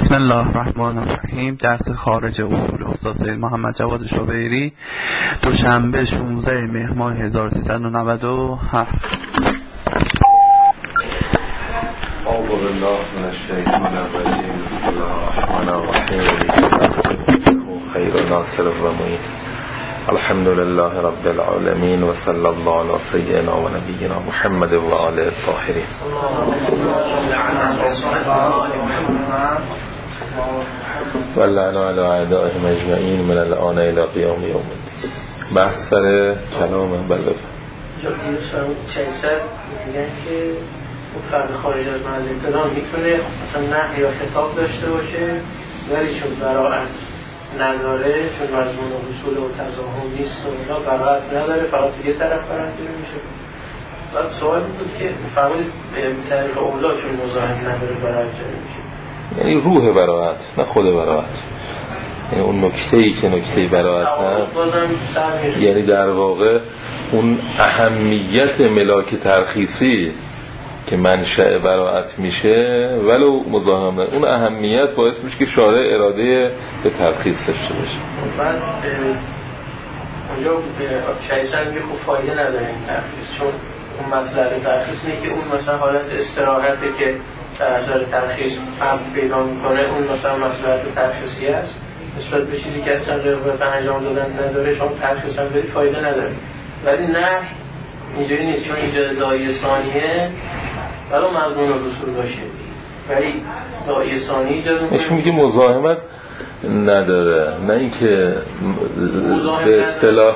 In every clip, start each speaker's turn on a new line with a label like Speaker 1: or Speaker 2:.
Speaker 1: بسم الله الرحمن الرحیم. درس خارج اصول استاد سید محمد جواد شبیری، دوشنبه 16 مهر ماه 1397.
Speaker 2: اعوذ بالله من الشیطان الرجیم. بسم الله الرحمن الرحیم. خیر ناصر و معین. الحمد لله رب العالمین و صلی الله علی سیدنا و نبینا محمد و آله الطاهرین. و لعن علی اعدائهم اجمعین من الان الی قیام یوم الدین. بحث سر کلام بلد
Speaker 3: چیزر میگن که اون فرد خارج از محل ابتلا میتونه مثلا نحی یا خطاب داشته باشه، ولی چون براعت نداره، چون مضمون و حصول و تضاهم نیست و اینا، براعت نداره، فقط یه طرف برنجره میشه. بعد سوال بود که فرمودید طریق اولا چون مزاحم نداره براعت جاری میشه،
Speaker 2: یعنی روح براعت نه خود براعت، یعنی اون نکته‌ای که نکته براعت هست، یعنی در واقع اون اهمیت ملاک ترخیصی که منشأ براعت میشه ولو مزاحم نه، اون اهمیت باعث میشه که شارع اراده به ترخیص داشته باشه.
Speaker 3: بعد اونجا شایستان میگه خب فایده نداره این ترخیص، چون اون مسئله ترخیص اینه که اون مثلا حالت استراحته که در اثر ترخیص فهم پیدا میکنه، اون مثلا مسئله ترخیصی است نسبت به چیزی که اصلا رغبت انجام دادن نداره، شما ترخیص هم بری فایده نداره. ولی نه اینجوری نیست، چون اینجا داعیه ثانیه ولو مضمون رسول باشه، ولی داعیه ثانی ایجاد میکنه.
Speaker 2: میگه مزاحمت نداره، نه اینکه به اصطلاح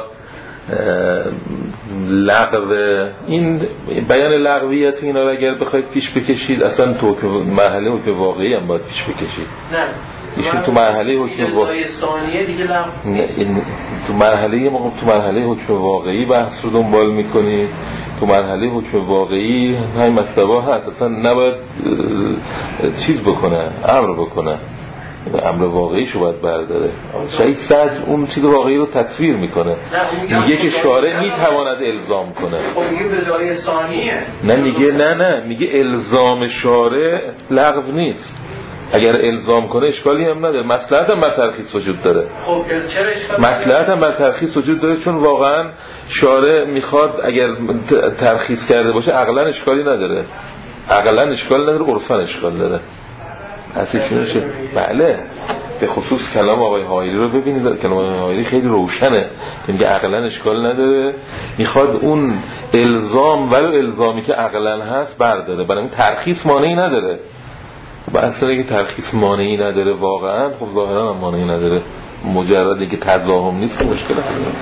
Speaker 2: لغو، این بیان لغویت اینا رو اگر بخواید پیش بکشید اصلا تو مرحله حکم واقعی هم باید پیش بکشید.
Speaker 3: نه
Speaker 2: ایشون تو مرحله حکم واقعی
Speaker 3: ثانیه دیگه لغو نیست.
Speaker 2: تو مرحله حکم واقعی بحث رو دنبال میکنید، تو مرحله حکم واقعی همین مطلبا هست، اصلا نباید چیز بکنه، امر بکنه، امر واقعیشو باید برداره. شاید صدر اون چیز واقعی رو تصویر میکنه، میگه که شارع میتواند الزام کنه.
Speaker 3: خب میگه به داعیه ثانیه،
Speaker 2: نه میگه الزام شارع لغو نیست، اگر الزام کنه اشکالی هم نداره، مصلحت هم بر ترخیص وجود داره.
Speaker 3: خب چرا اشکالی؟
Speaker 2: مصلحت هم بر ترخیص وجود داره، چون واقعا شارع میخواد اگر ترخیص کرده باشه عقلا اشکالی نداره، عرفا اشکال داره. اصلا بله، به خصوص کلام آقای حائری رو ببینید، کلام آقای حائری خیلی روشنه که میگه عقلا اشکال نداره، میخواد اون الزام ولو الزامی که عقلا هست برداره، برای ترخیص مانعی نداره. بحث اینه که ترخیص مانعی نداره واقعا، خب ظاهرا هم مانعی نداره، مجرد اینکه تضاهم نیست مشکل نداره.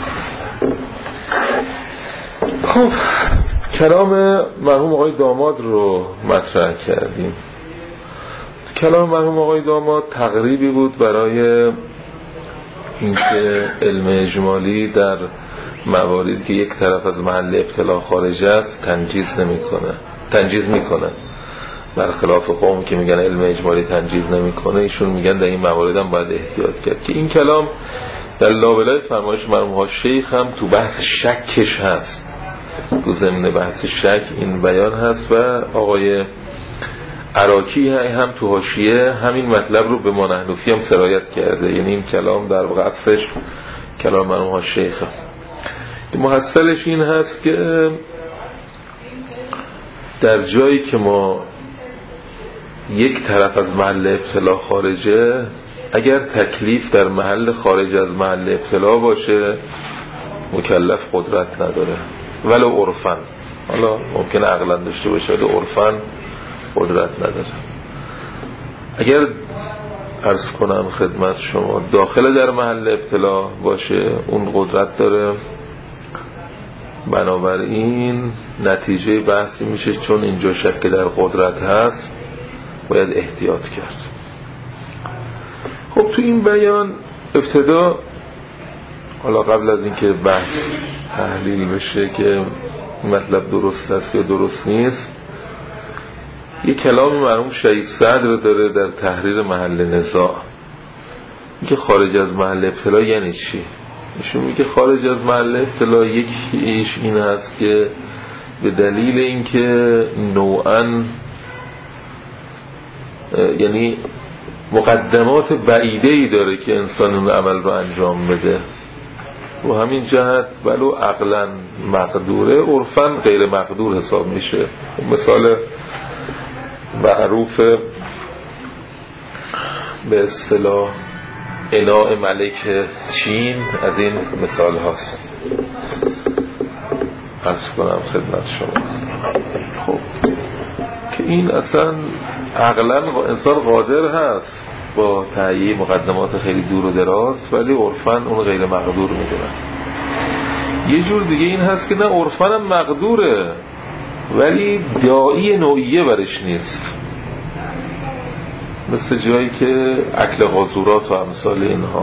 Speaker 2: خب کلام مرحوم آقای داماد رو مطرح کردیم. کلام مرحوم آقای داماد تقریبی بود برای اینکه علم اجمالی در مواردی که یک طرف از محل ابتلا خارج است تنجیز میکنه، برخلاف قوم که میگن علم اجمالی تنجیز نمیکنه، ایشون میگن در این موارد هم باید احتیاط کرد. که این کلام در لابلای فرمایش مرحوم ها شیخ هم تو بحث شکش هست، تو ضمن بحث شک این بیان هست، و آقای عراقی هم تو حاشیه همین مطلب رو به مانحنفی هم سرایت کرده. یعنی این کلام در واقع اصلش کلام مرحوم ها شیخ هم. محصلش این هست که در جایی که ما یک طرف از محل ابتلا خارجه، اگر تکلیف در محل خارج از محل ابتلا باشه مکلف قدرت نداره، ولو عرفاً، حالا ممکنه عقلاً داشته باشه ولی عرفاً قدرت نداره. اگر عرض کنم خدمت شما داخل در محل ابتلا باشه اون قدرت داره، بنابراین نتیجه بحثی میشه چون اینجا شک در قدرت هست باید احتیاط کرد. خب تو این بیان ابتدا، حالا قبل از اینکه بحث تحلیل بشه که مطلب درست است یا درست نیست، یه کلامی مرحوم شهید صدر داره در تحریر محل نزاع، اینکه خارج از محل ابتلا یعنی چی. ایشون میگه خارج از محل ابتلا یکیش این هست که به دلیل اینکه نوعاً یعنی مقدمات بعیده‌ای داره که انسان اون عمل رو انجام بده. رو همین جهت ولو عقلاً مقدوره، عرفاً غیر مقدور حساب میشه. مثال معروف به اصطلاح اناء ملک چین از این مثال هاست، عرض کنم خدمت شما. خب که این اصلا عقلاً انسان قادر هست با تهیه مقدمات خیلی دور و دراز، ولی عرفاً اون غیر مقدور میدونن. یه جور دیگه این هست که نه عرفاً هم مقدوره ولی داعی نوعیه برش نیست، مثل جایی که اکل قاذورات و امثال اینها.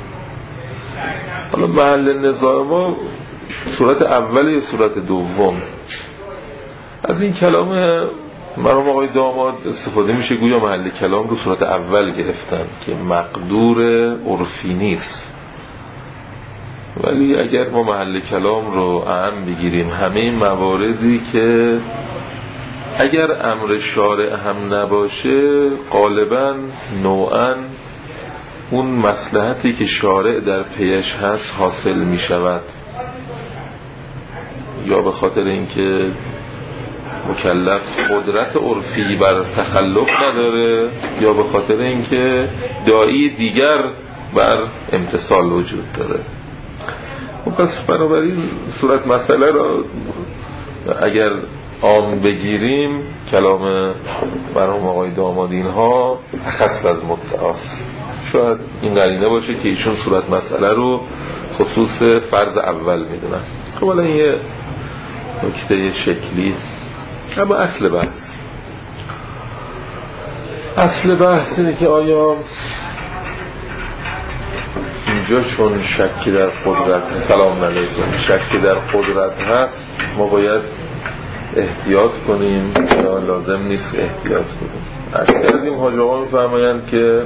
Speaker 2: حالا محل نزاع ما صورت اول یا صورت دوم. از این کلام مرحوم آقای داماد استفاده میشه گویا محل کلام رو صورت اول گرفتن که مقدور عرفی نیست، ولی اگر ما محل کلام رو اهم بگیریم، همه این مواردی که اگر امر شارع هم نباشه غالباً نوعاً اون مصلحتی که شارع در پیش هست حاصل می شود، یا به خاطر اینکه مکلف قدرت عرفی بر تخلف نداره، یا به خاطر اینکه داعی دیگر بر امتثال وجود داره. پس بنابراین صورت مسئله را اگر عام بگیریم، کلام مرحوم آقای دامادین ها اخص از مدعاست. شاید این قرینه باشه که ایشون صورت مسئله رو خصوص فرض اول میدونن. خب حالا این یه نکته شکلی. اما اصل بحث اینه که آیا اینجا چون شکی در قدرت، سلام علیکم، شکی در قدرت هست، ما باید احتیاط کنیم یا لازم نیست احتیاط کنیم؟ از کردیم حاج آقا میفرمایند که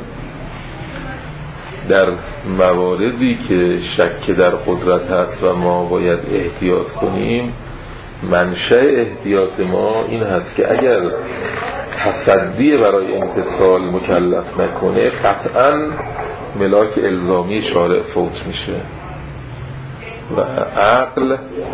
Speaker 2: در مواردی که شک در قدرت هست و ما باید احتیاط کنیم، منشأ احتیاط ما این هست که اگر تصدی برای امتثال مکلف نکنه قطعاً ملاک الزامی شارع فوت میشه و عقل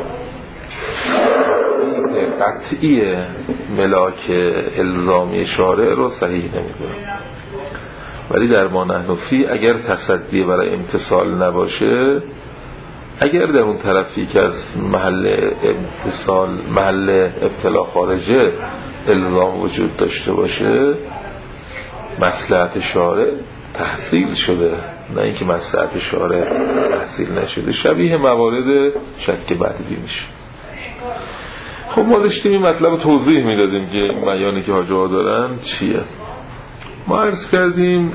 Speaker 2: قطعی ملاک الزامی شارع رو صحیح نمیدونه. ولی در ما نحن فی اگر تصدی برای امتثال نباشه، اگر در اون طرفی که از محل امتثال، محل ابتلا خارجه الزام وجود داشته باشه، مصلحت شارع تحصیل شده، نه اینکه مصلحت شارع تحصیل نشده. شبیه موارد شک بدوی میشه. خب ما داشتیم این مطلب توضیح میدادیم که این بیانی که حاج آقا دارن چیه. ما عرض کردیم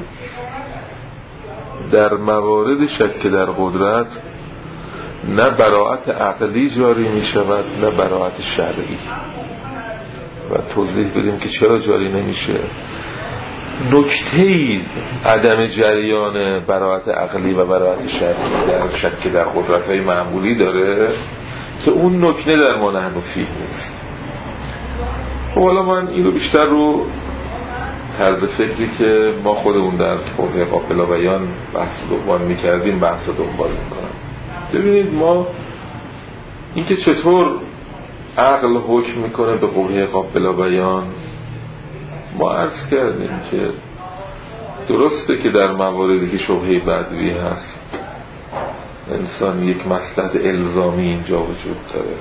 Speaker 2: در موارد شک در قدرت نه براءت عقلی جاری می شود نه براءت شرعی، و توضیح بدیم که چرا جاری نمیشه. نکته‌ای عدم جریان براءت عقلی و براءت شرعی در شک در قدرت‌های معمولی داره که اون نکته در ما نحن فیه نیست. خب حالا من اینو بیشتر رو طرز فکری که ما خودمون در قوه قابل بیان بحث دنبال میکردیم بحث دنبال میکنم. ببینید ما اینکه چطور عقل حکم میکنه به قوه قابل بیان، ما عرض کردیم که درسته که در مواردی که شبهه بدوی هست انسان یک مصلحت الزامی اینجا وجود داره،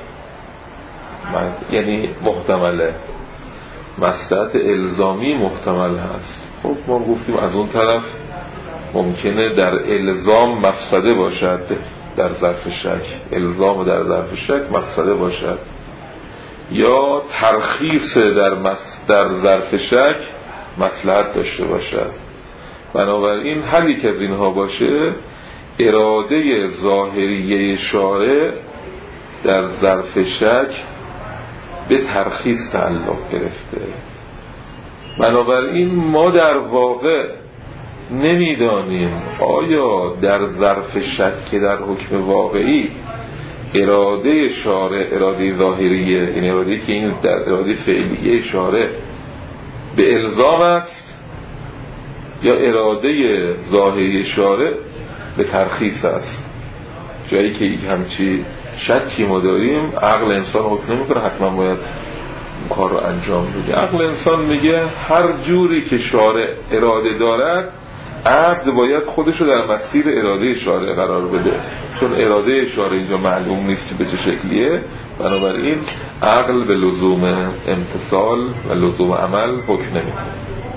Speaker 2: یعنی محتمله، مصلحت الزامی محتمل هست. خب ما گفتیم از اون طرف ممکنه در الزام مفسده باشد، در ظرف شک الزام در ظرف شک مفسده باشد، یا ترخیص در ظرف شک مصلحت داشته باشد. بنابراین هر یک از اینها باشه، اراده ظاهریه شارع در ظرف شک به ترخیص تعلق گرفته. بنابراین ما در واقع نمیدانیم آیا در ظرف شک در حکم واقعی اراده شارع، اراده ظاهریه، این اراده که این در اراده فعلیه شارع به الزام است یا اراده ظاهری شارع به ترخیص است. جایی که همچی شکی ما داریم، عقل انسان حکم نمیکنه حتما باید این کار رو انجام بده. عقل انسان میگه هر جوری که شارع اراده دارد، عبد باید خودشو در مسیر اراده شارع قرار بده، چون اراده شارع اینجا معلوم نیست که به چه شکلیه. بنابراین عقل به لزوم امتثال و لزوم عمل حکم نمیکنه.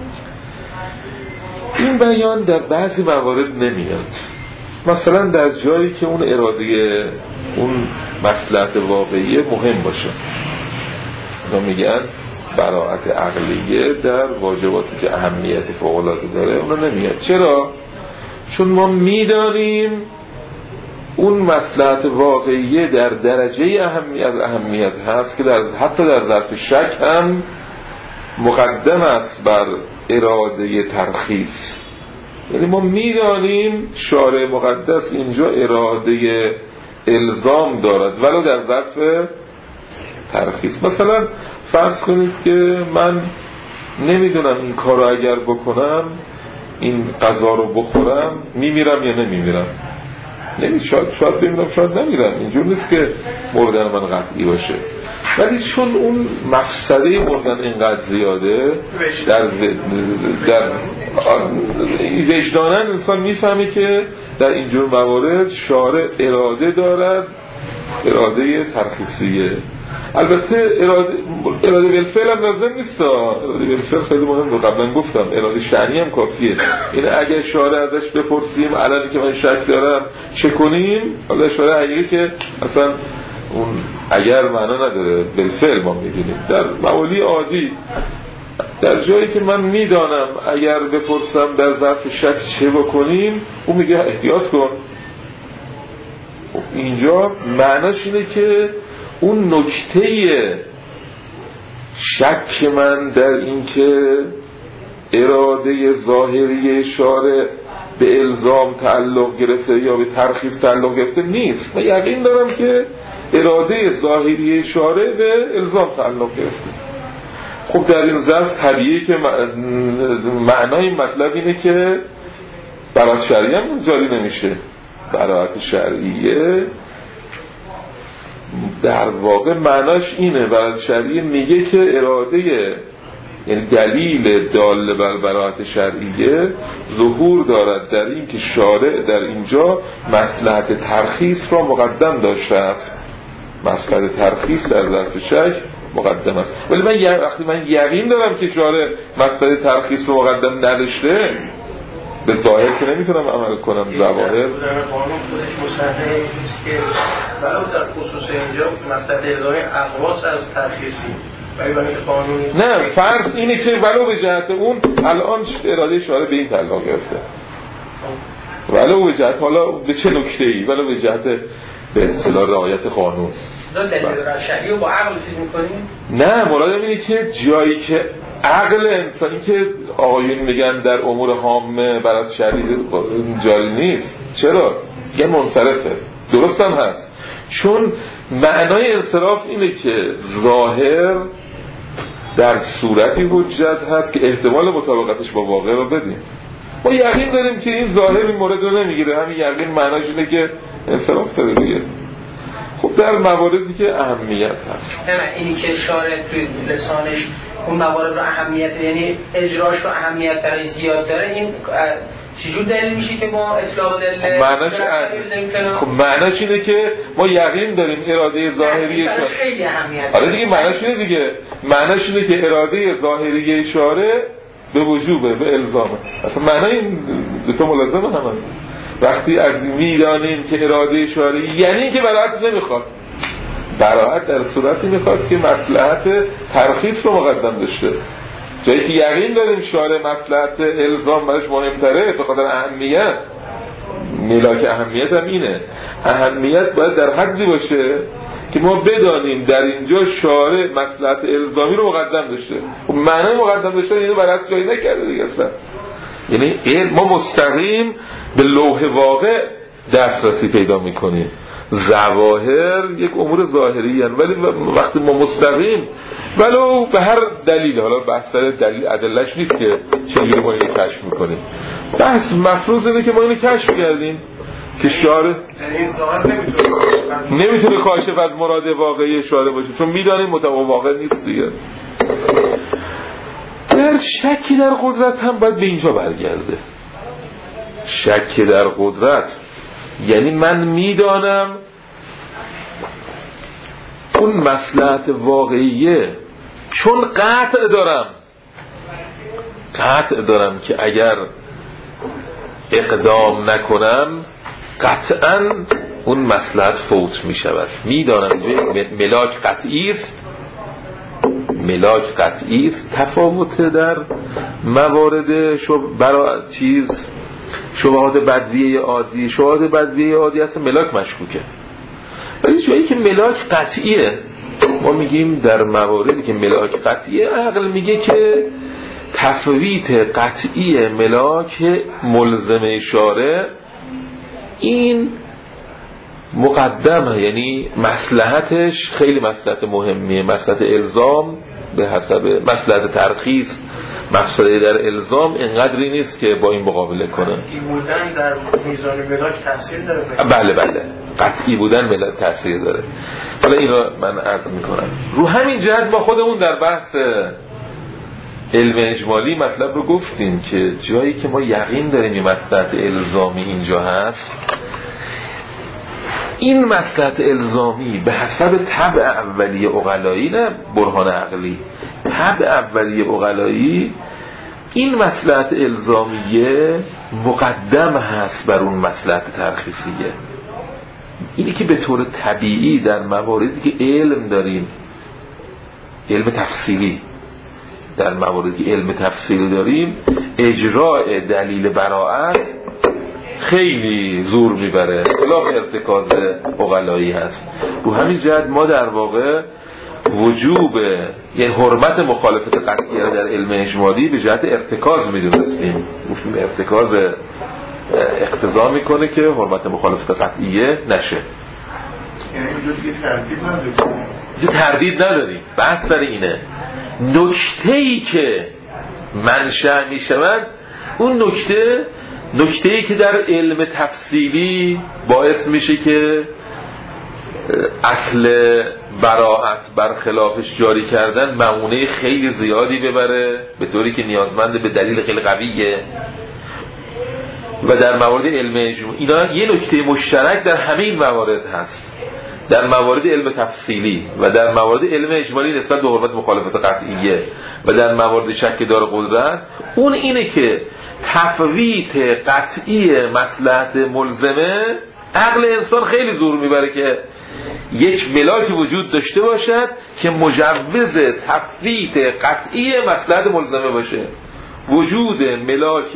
Speaker 2: این بیان در بعضی موارد نمیاد، مثلا در جایی که اون اراده، اون مصلحت واقعیه مهم باشه. اونا میگن براءت عقلیه در واجباتی که اهمیت فوق‌العاده داره اونا نمیاد. چرا؟ چون ما میدانیم اون مصلحت واقعیه در درجه اهمیت هست که حتی در ظرف شک هم مقدم است بر اراده ترخیص. یعنی ما میدانیم شارع مقدس اینجا اراده الزام دارد ولو در ظرف ترخیص. مثلا فرض کنید که من نمیدونم این کار رو اگر بکنم، این غذا رو بخورم، میمیرم یا نمیمیرم. شاید بمیرم شاید نمیرم، اینجور نیست که مردن من قطعی باشه. ولی چون اون مفسده مردن اینقدر زیاده، در وجداناً انسان میفهمه که در اینجور موارد شارع اراده دارد، اراده ترخیصیه. البته اراده بالفعل هم لازم نیست، اراده بالفعل خیلی مهم، قبلا گفتم اراده شرعی هم کافیه. این اگر شارع ازش بپرسیم الان که من شک دارم چه کنیم، حالا شارع حقیقی که اصلا اون اگر معنا نداره، بالفعل ما میدونیم در موالی عادی، در جایی که من میدانم اگر بپرسم در ظرف شک چه بکنیم، اون میگه احتیاط کن. اینجا معناش اینه که اون نکته شک من در این که اراده ظاهری شارع به الزام تعلق گرفته یا به ترخیص تعلق گرفته نیست. من یقین دارم که اراده ظاهری شارع به الزام تعلق گرفته. خب در این ظرف طبیعیه که معنای مطلب اینه که براءت شرعیه هم جاری نمیشه. براءت شرعیه در واقع معناش اینه، براءت شرعیه میگه که اراده، یعنی دلیل دال بر براءت شرعیه ظهور دارد در این که شارع در اینجا مصلحت ترخیص را مقدم داشته است. مصلحت ترخیص در ظرف شک مقدم است. ولی وقتی من یقین دارم که شارع مصلحت ترخیص رو مقدم نداشته، به ظاهر که نمیتونم عمل کنم. ظواهر
Speaker 3: قانون خودش مصححه نیست که ولو در خصوص اینجا مصلحت اعضای اقواس از ترخیصی،
Speaker 2: نه، فرض اینه که ولو به جهت اون الان اراده شارع به این تعلق گرفته، ولو به جهت، حالا به چه نکته‌ای، ولو به جهت به اصطلاح رعایت قانون.
Speaker 3: دلیل شرعی رو با عقل چیز می‌کنیم؟
Speaker 2: نه، مرادم اینه که جایی که عقل انسانی که آقایون میگن در امور عامه براءت شرعی جاری نیست، چرا؟ یه منصرفه. درست هم هست، چون معنای انصراف اینه که ظاهر در صورتی حجت هست که احتمال مطابقتش با واقع رو بدیم. ما یقین داریم که این ظاهر این مورد رو نمیگیره، همین یقین معناش اینه که انصراف داره دیگه. خب در مواردی که اهمیت هست،
Speaker 3: اینی که شارع توی لسانش اون موارد رو اهمیت، یعنی اجراش رو اهمیت برای زیاد داره، این چجور دلیل میشه که ما اطلاق دلیل
Speaker 2: خب معناش اینه که ما یقین داریم اراده ظاهری
Speaker 3: خیلی اهمیت.
Speaker 2: آره دیگه، معناش اینه دیگه، معناش اینه که اراده ظاهری شارع به وجوبه، به الزامه. اصلا معنای این دو تا ملازمه هم هست. وقتی از میدانیم که اراده شارعی، یعنی که براءت نمیخواد. براءت در صورتی میخواد که مصلحت ترخیص رو مقدم داشته. جایی که یقین داریم شارع مصلحت الزام براش مهمتره به خاطر اهمیت، ملاک اهمیت هم اینه، اهمیت باید در حدی باشه که ما بدانیم در اینجا شارع مصلحت الزامی رو مقدم داشته. خب معنی مقدم داشته اینو براعت جایی نکرده دیگه اصلا. یعنی ما مستقیم به لوح واقع دسترسی پیدا میکنیم. ظواهر یک امور ظاهری هستند، ولی وقتی ما مستقیم ولو به هر دلیل، حالا بحث دلیل ادلهش نیست که چجوری ما اینو کشف میکنیم، بحث مفروض اینه که ما اینو کشف کردیم که شارع نمیتونه کاشف از مراد واقعی شارع باشه، چون میدانیم متواقع نیست دیگه. در شکی در قدرت هم باید به اینجا برگرده. شک در قدرت یعنی من میدانم اون مصلحت واقعیه، چون قطع دارم که اگر اقدام نکنم قطعاً اون مصلحت فوت می شود. میدانم ملاک قطعی است. تفاوت در موارد شبهات بدویه عادی هست، ملاک مشکوکه، ولی جایی که ملاک قطعیه ما میگیم در مواردی که ملاک قطعیه عقل میگه که تفویت قطعی ملاک ملزم شارع این مقدمه، یعنی مصلحتش خیلی مصلحت مهمیه. مصلحت الزام به حسب مصلحت ترخیص، مفسده در الزام اینقدری نیست که با این مقابله کنه.
Speaker 3: قطعی بودن در میزان ملاک تاثیر داره.
Speaker 2: بله قطعی بودن ملاک تاثیر داره. حالا این رو من عرض میکنم. رو همین جهت ما خودمون در بحث علم اجمالی مطلب رو گفتیم که جایی که ما یقین داریم این مصلحت الزامی اینجا هست، این مصلحت الزامی به حسب طبع اولیه عقلایی، نه برهان عقلی، طبع اولیه عقلایی، این مصلحت الزامیه مقدم هست بر اون مصلحت ترخیصیه. اینی که به طور طبیعی در مواردی که علم داریم، علم تفصیلی، در مواردی که علم تفصیلی داریم، اجراء دلیل براءت خیلی زور میبره، خلاف ارتکاز عقلایی هست. رو همین جهت ما در واقع وجوب یعنی حرمت مخالفت قطعیه در علم اجمالی به جهت ارتکاز میدونستیم. گفتیم ارتکاز اقتضا میکنه که حرمت مخالفت قطعیه نشه.
Speaker 4: یعنی اینجا دیگه
Speaker 2: تردید نداریم. بحث سر اینه نکته‌ای که منشأ میشود، اون نکته‌ای که در علم تفصیلی باعث میشه که اصل براءت برخلافش جاری کردن معنی خیلی زیادی ببره، به طوری که نیازمند به دلیل خیلی قویه. و در موارد علم اجمالی اینا یه نکته مشترک در همه این موارد هست، در موارد علم تفصیلی و در موارد علم اجمالی نسبت به حرمت مخالفت قطعیه و در موارد شک دار قدرت، اون اینه که تفویت قطعی مصلحت ملزمه عقل انسان خیلی زور میبره که یک ملاک وجود داشته باشد که مجوز تفویت قطعی مصلحت ملزمه باشه. وجود ملاک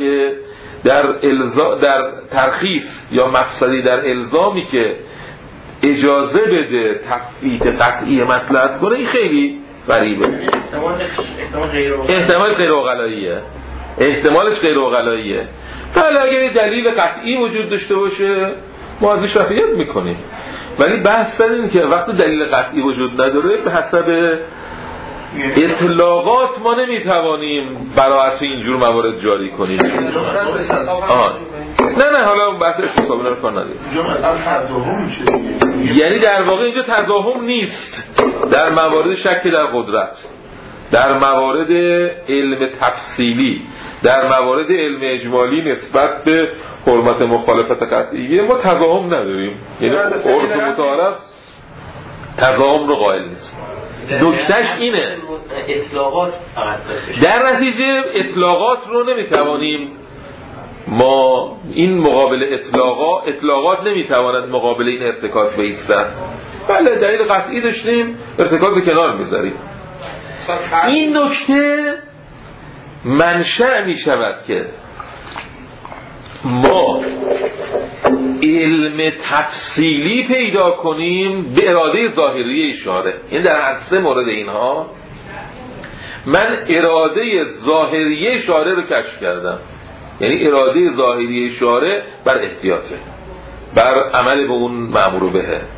Speaker 2: در ترخیص یا مفسدی در الزامی که اجازه بده تفویت قطعی مصلحت کنه، این خیلی غریبه. احتمالش غیر عقلاییه. حالا اگر دلیل قطعی وجود داشته باشه ما ازش رفعیت میکنیم، ولی بحث سر اینه که وقتی دلیل قطعی وجود نداره به حسب اطلاقات ما نمیتوانیم براعت اینجور موارد جاری کنیم. نه حالا بحث حسابی رو کار نداریم. یعنی در واقع اینجا تضاهم نیست در موارد شک در قدرت، در موارد علم تفصیلی، در موارد علم اجمالی نسبت به حرمت مخالفت قطعیه ما تضاهم نداریم. یعنی عرف متعارف تضاهم رو قائل نیست. نکتهش اینه
Speaker 3: اطلاقات فقط
Speaker 2: در نتیجه اطلاقات رو نمیتوانیم ما این مقابل اطلاقات نمیتواند مقابل این ارتکاز بایستن. بله دلیل قطعی داشتیم، ارتکاز کنار میذاریم. این نکته منشأ میشود که ما علم تفصیلی پیدا کنیم به اراده ظاهری اشاره. این در هر سه مورد اینها من اراده ظاهری اشاره رو کشف کردم. یعنی اراده ظاهری اشاره بر احتیاطه، بر عمل به اون مأمور بهه.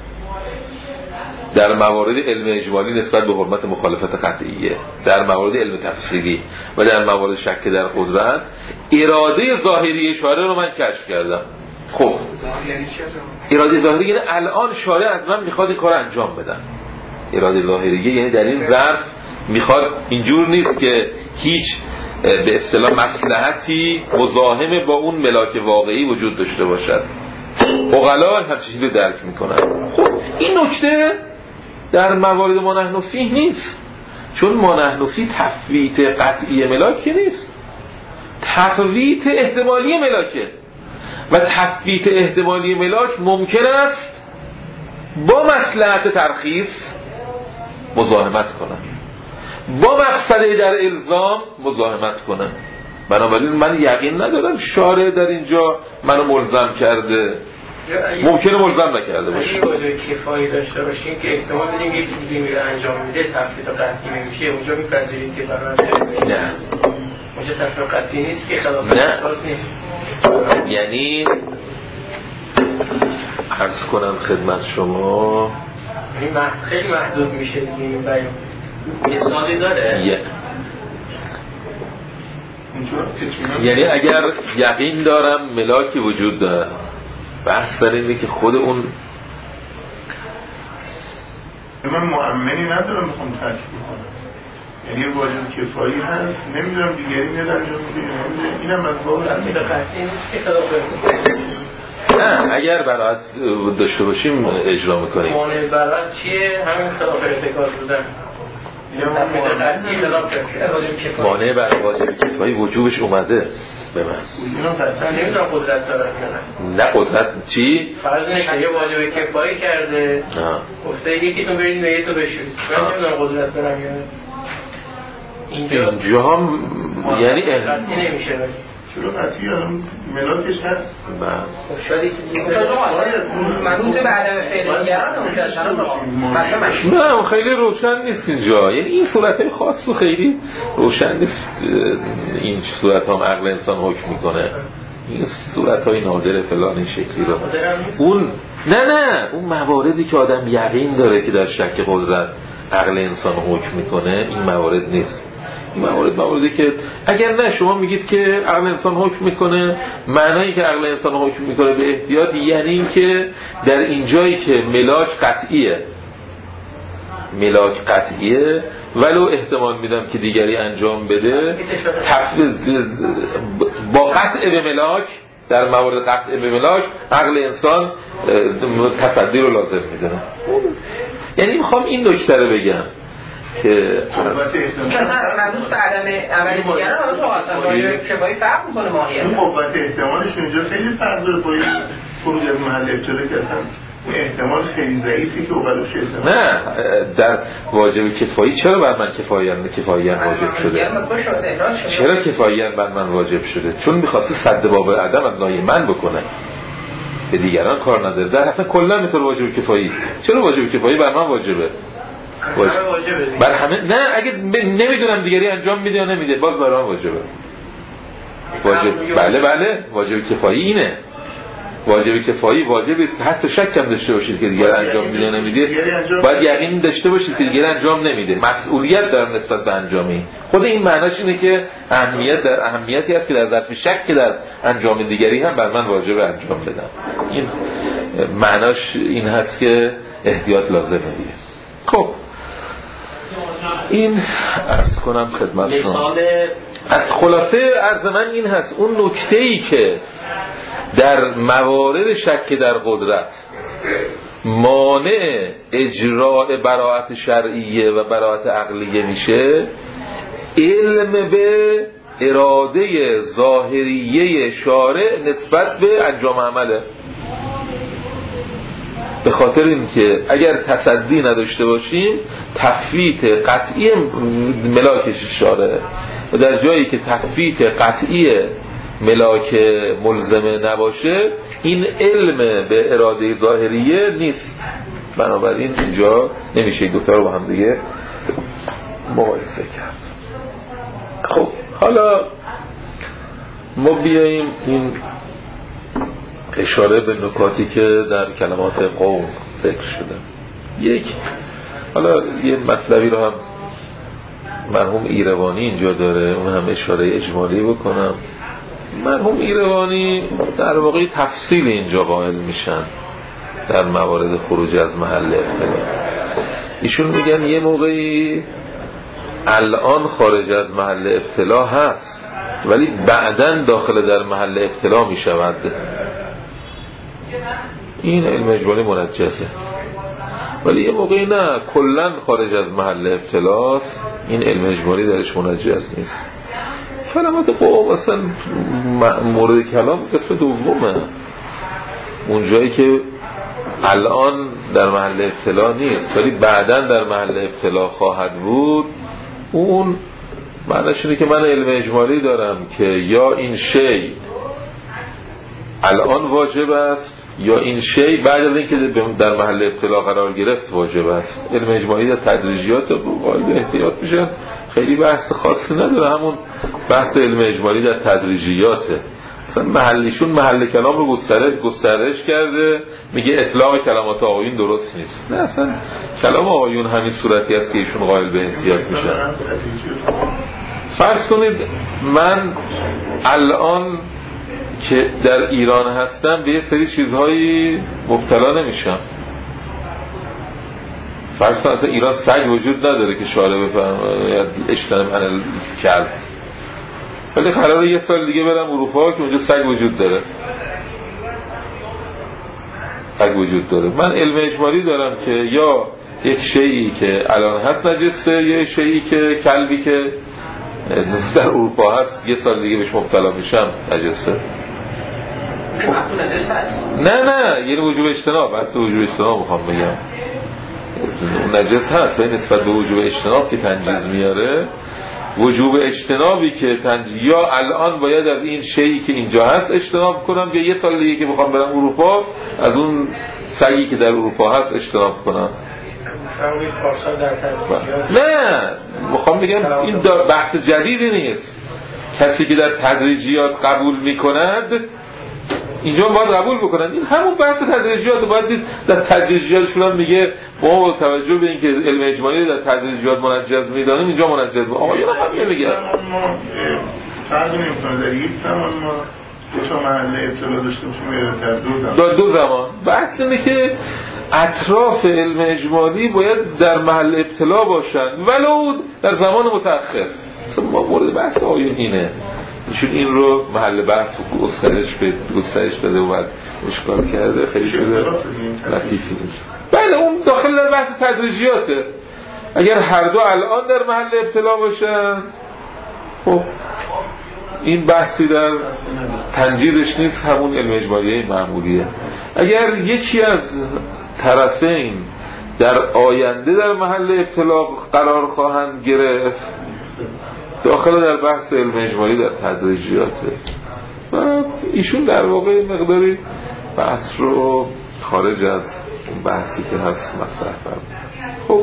Speaker 2: در موارد علم اجمالی نسبت به حرمت مخالفت قطعیه، در موارد علم تفسیری و در موارد شک در قدرت اراده ظاهری شارع رو من کشف کردم. خب اراده ظاهری یعنی الان شارع از من میخواد این کار انجام بدم. اراده ظاهری یعنی در این ظرف میخواد، اینجور نیست که هیچ به اصطلاح مصلحتی مزاحم با اون ملاک واقعی وجود داشته باشد. عقلا همچین چیزی رو درک میکنن. خب این نکته در موارد ما نحن فیه نیست، چون ما نحن فیه تفویت قطعی ملاک نیست، تفویت احتمالی ملاکه و تفویت احتمالی ملاک ممکن است با مصلحت ترخیص مزاحمت کنن، با مفسده در الزام مزاحمت کنن. بنابراین من یقین ندارم شارع در اینجا منو ملزم کرده، ممکنه ملزم نکرده باشه.
Speaker 3: اگه واژه کفایی داشته باشیم که احتمال بدیم یک دیگه میره انجام میده تفویت قطعی نمیشه، اونجا میپذیرید که برای
Speaker 2: نه
Speaker 3: اونجا تفویت قطعی نیست که خلاف اصل نیست.
Speaker 2: یعنی عرض کنم خدمت شما
Speaker 3: این خیلی محدود میشه دیگه این بیان. مثالی داره؟
Speaker 2: یعنی اگر یقین دارم ملاکی وجود داره، بحث در اینه که خود اون
Speaker 4: من مؤمنی ندارم میخوام ترکیب کنم، یعنی واجب کفایی هست، نمیدونم دیگری میاد انجام میده، اینم از باب
Speaker 3: قطعی نیست که خلاف
Speaker 2: نه اگر برات داشته باشیم اجرا میکنیم.
Speaker 3: مانع برات چیه؟ همین خلاف ارتکاب بودن.
Speaker 2: مانع بر واجب کفایی وجوبش اومده به من.
Speaker 3: نمیدونم قدرت داره
Speaker 2: نه قدرت چی؟
Speaker 3: فرض نشه یه واجب کفایی کرده گفته یکیتون برید میتو بشورید، من نمیدونم قدرت دارم یا
Speaker 2: اینجا هم یعنی
Speaker 3: قطعی نمیشه.
Speaker 4: چرا قطعی هم ملاکش هست؟
Speaker 3: خب شاید یکی دیگه
Speaker 5: منوط به عدم فعلیت
Speaker 2: نه خیلی روشن نیست اینجا، یعنی این صورتهای خاص و خیلی روشن نیست. این صورت هم عقل انسان حکم میکنه، این صورتهای نادر فلان شکلی رو اون نه اون مواردی که آدم یقین داره که در شک قدرت عقل انسان حکم میکنه این موارد نیست. این مواردی که اگر نه شما میگید که عقل انسان حکم میکنه، معنایی که عقل انسان حکم میکنه به احتیاط یعنی این که در این جایی که ملاک قطعیه ولو احتمال میدم که دیگری انجام بده با قطع به ملاک، در موارد قطع به ملاک عقل انسان تصدی رو لازم میدونه. یعنی میخوام این نکته رو بگم که
Speaker 5: مثلا منوط به عدم عمل دیگران تو اصلا باید کفایی فرق میکنه ماهیت.
Speaker 4: این قوت احتمالش اینجا خیلی فرق داره با خروج از محل ابتلا که اصلا احتمال خیلی ضعیفی که اوقلوش احتمال
Speaker 2: نه در واجب کفایی چرا بر من کفاییان واجب شده؟ چرا کفاییان بر من واجب شده؟ چون میخواسته سد باب عدم از ناحیه من بکنه، به دیگران کار نداره. در اصلا کلا میتونه واجب کفایی. چرا واجب کفایی بر من واجبه؟ بر همه نه، اگه نمیدونم دیگری انجام میده یا نمیده باز بر من واجبه. واجب بله واجب کفایی اینه. واجب کفایی واجبی است که حتی شک هم داشته باشید که دیگر انجام میده یا نمیده، باید یقین داشته باشید که دیگر انجام نمیده، مسئولیت داره نسبت به انجامی. خود این معناش اینه که اهمیتی هست که در ظرف شک که در انجام دیگری هم بر من واجب انجام بدم. این معناش این هست که احتیاط لازمه دیگه. خب این عرض کنم خدمت شما از خلاصه عرض من این هست، اون نکته‌ای که در موارد شک در قدرت مانع اجراء براءت شرعیه و براءت عقلیه میشه، علم به اراده ظاهریه شارع نسبت به انجام عمله. به خاطر اینکه اگر تصدی نداشته باشیم تفویت قطعی ملاکش شارع، و در جایی که تفویت قطعی ملاک ملزمه نباشه این علم به اراده ظاهریه نیست. بنابراین اینجا نمیشه این دوتا رو با هم دیگه مقایسه کرد. خب حالا ما بیاییم این اشاره به نکاتی که در کلمات قوم ذکر شده. یک حالا یه مطلبی رو هم مرحوم ایروانی اینجا داره، اون هم اشاره اجمالی بکنم. مرحوم ایروانی در واقع تفصیل اینجا قائل میشن در موارد خروج از محل ابتلا. ایشون میگن یه موقعی الان خارج از محل ابتلا هست ولی بعداً داخل در محل ابتلا میشود. این علم اجمالی منجزه. ولی یه موقعی نه کلن خارج از محل ابتلاست، این علم اجمالی درش منجز نیست. کلمات قوم اصلا مورد کلام قسم دومه، اون جایی که الان در محل ابتلا نیست ولی بعداً در محل ابتلا خواهد بود، اون معنیش اینه که من علم اجمالی دارم که یا این شی الان واجب است یا این شی بعد از اینکه در محل ابتلا قرار گرفت واجب است. علم اجمالی در تدریجیات قائل احتیاط میشن، خیلی بحث خاصی نداره، همون بحث علم اجمالی در تدریجیاته. اصلا محلیشون محل کلام رو گسترش کرده، میگه اطلاق کلمات آقایون درست نیست. نه، اصلا کلام آقایون همین صورتی است که ایشون قائل به احتیاط میشن. فرض کنید من الان که در ایران هستم به یه سری چیزهایی مبتلا نمیشم. فرض کنید اصلا ایران سگ وجود نداره که شارع بفرماید اجتنب عن الکلب، ولی قراره یه سال دیگه برم اروپا که اونجا سگ وجود داره. سگ وجود داره. من علم اجمالی دارم که یا یک شیئی که الان هست نجسه، یا شیئی که کلبی که در اروپا هست یه سال دیگه بهش مبتلا میشم نجسه. نه یعنی وجوب اجتناب، بحث وجوب اجتناب میخوام بگم. نجس هست ولی نسبت به وجوب اجتناب که تنجیز میاره، وجوب اجتنابی که یا الان باید از این شیئی که اینجا هست اجتناب کنم یا یه سال دیگه که بخوام برم اروپا از اون سگی که در اروپا هست اجتناب کنم. نه میخوام بگم این بحث جدیدی نیست. کسی که در تدریجیات قبول میکند اینجا باید قبول بکنن. این همون بحث تدریجیات باید دید. در تدریجیاتشون هم میگه با توجه به اینکه علم اجمالی در تدریجیات منجز میدانیم اینجا منجز آقا یه هم نمیگه
Speaker 4: ما فرق نمیکنه در یک زمان ما دو تا محله ابتلا داشتیم در دو زمان.
Speaker 2: بحث اینه که اطراف علم اجمالی باید در محل ابتلا باشن ولو در زمان متأخر. ما مورد بحث آیه اینه، ایشون این رو محل بحث و گسترش داده و بعد اشکال کرده، خیلی شده لطیفی نیست. بله اون داخل در بحث تدریجیاته. اگر هر دو الان در محل ابتلا باشن خب این بحثی در تنجیزش نیست، همون علم اجمالیه معمولیه. اگر یکی از طرفین در آینده در محل ابتلا قرار خواهند گرفت داخل در بحث علم اجمالی در تدریجیاته و ایشون در واقع مقداری بحث رو خارج از اون بحثی که هست مطرح فرمود. خب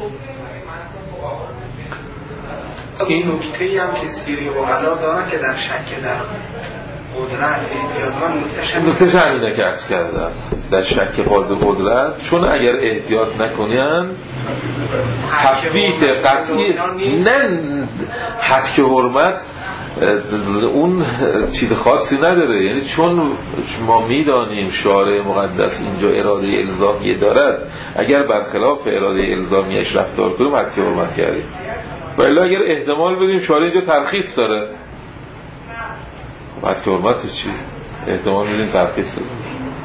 Speaker 6: این نکته‌ای هم که سیری و علا دارن که در شک در قدرت احتیاطان
Speaker 2: نکتهش همینه که عرض کردم در شک قدرت، چون اگر احتیاط نکنن تفویت قطعی نه حد که حرمت اون چیز خاصی نداره. یعنی چون ما میدانیم شارع مقدس اینجا اراده الزامی دارد، اگر برخلاف اراده الزامیش رفتار کنیم حد که حرمت کردیم، ولی اگر احتمال بدیم شارع اینجا ترخیص داره حد که حرمت چی؟ احتمال بدیم ترخیص داره.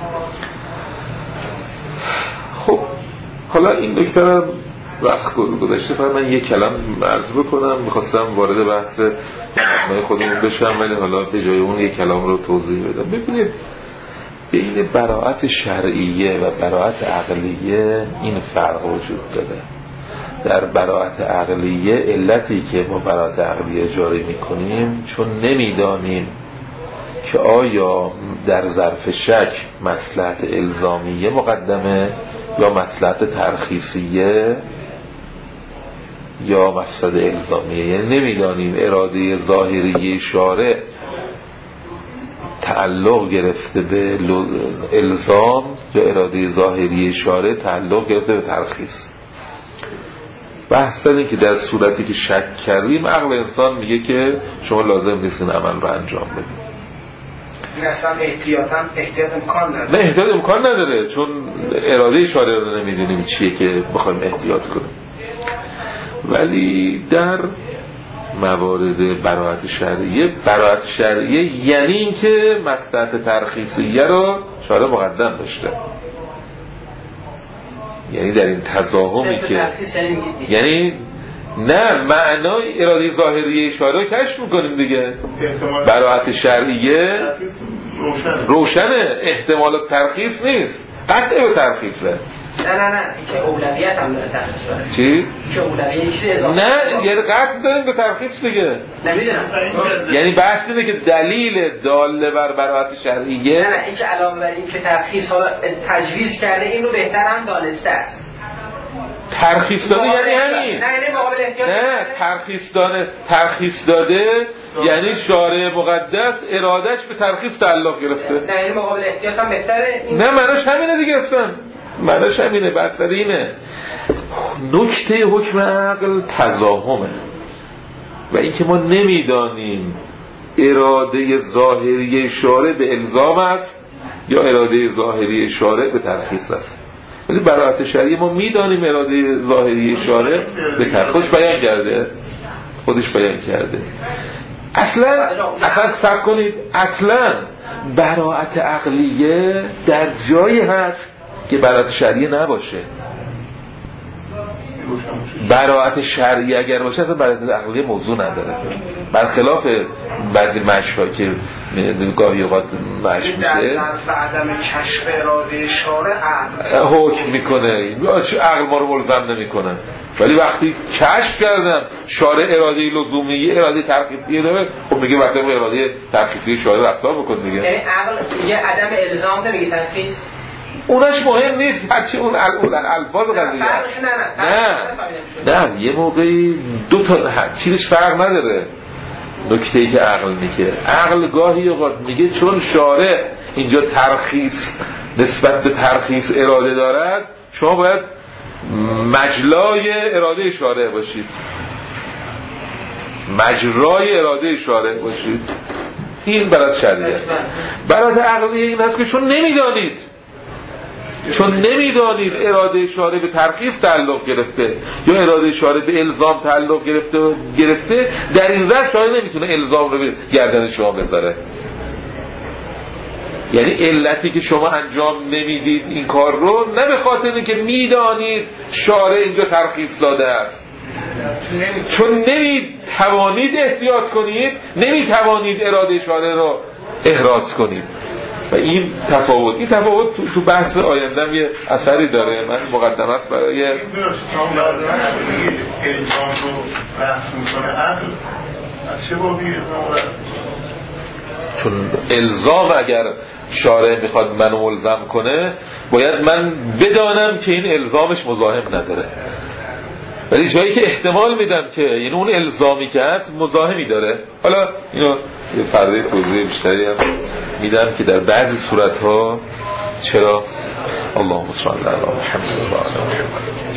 Speaker 2: خب حالا این دکترم وقت گذاشته فقط من یک کلام عرض بکنم، میخواستم وارد بحث مبنای خودمون بشم ولی حالا به جای اون یک کلام رو توضیح بدم. ببینید بین براءت شرعیه و براءت عقلیه این فرق وجود داره. در براءت عقلیه علتی که ما براءت عقلیه جاری میکنیم چون نمیدانیم که آیا در ظرف شک مصلحت الزامیه مقدمه یا مصلحت ترخیصیه یا مفسد الزامیه. یعنی نمیدانیم اراده ظاهری شارع تعلق گرفته به الزام یا اراده ظاهری شارع تعلق گرفته به ترخیص. بحث اینه که در صورتی که شک کردیم عقل انسان میگه که شما لازم نیست این عمل رو انجام بدید.
Speaker 6: این اصلا احتیاط امکان نداره.
Speaker 2: نه احتیاط امکان نداره، چون اراده شارع رو نمیدونیم چیه که بخوایم احتیاط کنیم. ولی در موارد براءت شرعیه یعنی اینکه مصلحت ترخیصیه رو شارع مقدم داشته. یعنی در این تضاهمی که یعنی نه معنای اراده ظاهریه شارع کشف میکنیم دیگه. براءت شرعیه روشنه، احتمال ترخیص نیست، قطعه به ترخیصه.
Speaker 5: نه این که اولویت هم داره ترخیص داره.
Speaker 2: چی؟
Speaker 5: که اولویت چیز اضافه.
Speaker 2: نه یعنی قطع داریم به ترخیص دیگه.
Speaker 5: نمیدونم.
Speaker 2: یعنی بحث اینه که دلیل داله بر براءت شرعیه
Speaker 5: نه این که علاوه بر این که ترخیص ها تجویز کرده این رو بهتر هم دانسته است.
Speaker 2: ترخیص داده یعنی همین.
Speaker 5: نه یعنی مقابل احتیاط.
Speaker 2: نه ترخیص داده یعنی شارع مقدس ارادش به ترخیص تعلق گرفته.
Speaker 5: نه یعنی مقابل احتیاط هم بهتره.
Speaker 2: نه معناش همینه دیگه اصلا. معناش همینه، بحث اینه. نکته حکم عقل تضاهمه و اینکه ما نمیدانیم اراده ظاهری شارع به الزام است یا اراده ظاهری شارع به ترخیص است. ولی براءت شرعیه ما میدانیم اراده ظاهری شارع به ترخیص خودش بیان کرده. اصلا فکر کنید اصلا براءت عقلیه در جایی هست که براءت شرعیه نباشه. براءت شرعیه اگر باشه اصلا براءت عقلیه موضوع نداره، برخلاف بعضی مشوا که گاهی اوقات مشوا میشه
Speaker 6: در عدم کشف اراده شارع
Speaker 2: حکم میکنه، عقل ما رو ملزم نمیکنه. ولی وقتی کشف کردم شارع اراده لزومی اراده ترخیصی داره، خب میگه وقتی اراده ترخیصی شارع رفتار بکن دیگه.
Speaker 5: یعنی عقل میگه عدم الزام نمیگه ترخیص،
Speaker 2: اونش مهم نیست، هرچی اون الفاظ قضیه. نه یه موقعی دو تا چیزش فرق نداره. نکته‌ای که عقل میگه، عقل گاهی اوقات میگه چون شارع اینجا ترخیص نسبت به ترخیص اراده دارد، شما باید مجلای اراده شارع باشید، مجرای اراده شارع باشید. این براءت شرعیه. براءت عقلیه این هست که چون نمیدانید اراده شارع به ترخیص تعلق گرفته یا اراده شارع به الزام تعلق گرفته در این وقت شارع نمیتونه الزام رو به گردن شما بذاره. یعنی علتی که شما انجام نمیدید این کار رو نه به خاطر اینکه میدانید شارع اینجا ترخیص داده است، چون نمیتوانید احتیاط کنید، نمیتوانید اراده شارع رو احراز کنید. و این تفاوت تو بحث آیندهم یه اثری داره. من مقدمه است برای
Speaker 4: الزام رو بحث میکنه عقل از چه بابی الزام رفت؟
Speaker 2: چون الزام اگر شارع میخواد منو ملزم کنه باید من بدانم که این الزامش مزاحم نداره، ولی جایی که احتمال میدم که یعنی اون الزامی که هست مزاحمی داره. حالا اینو یه فرده توضیح بیشتری هم میدم که در بعضی صورتها چرا. اللهم صل علی محمد و آل محمد.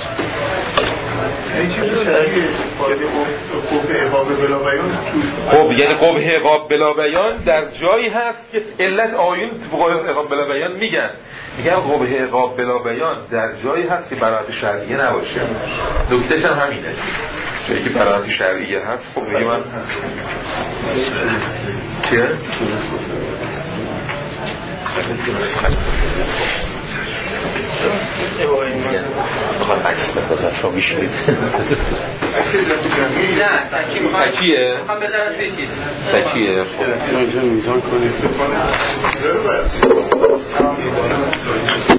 Speaker 4: این چیز شرعی قبح عقاب بلا بیان.
Speaker 2: خب یعنی قبح عقاب بلا بیان در جایی هست که علت آیون قبح عقاب بلا بیان میگن قبح عقاب بلا بیان در جایی هست که براءت شرعیه نباشه. نکتهش هم همینه، جایی که براءت شرعیه هست. خب میگه من چیه؟ بخواد عکس بخوازم شما بیشید
Speaker 5: نه
Speaker 2: تکیه
Speaker 5: میخوام بذارم توی چیز
Speaker 2: تکیه
Speaker 4: میزان کنید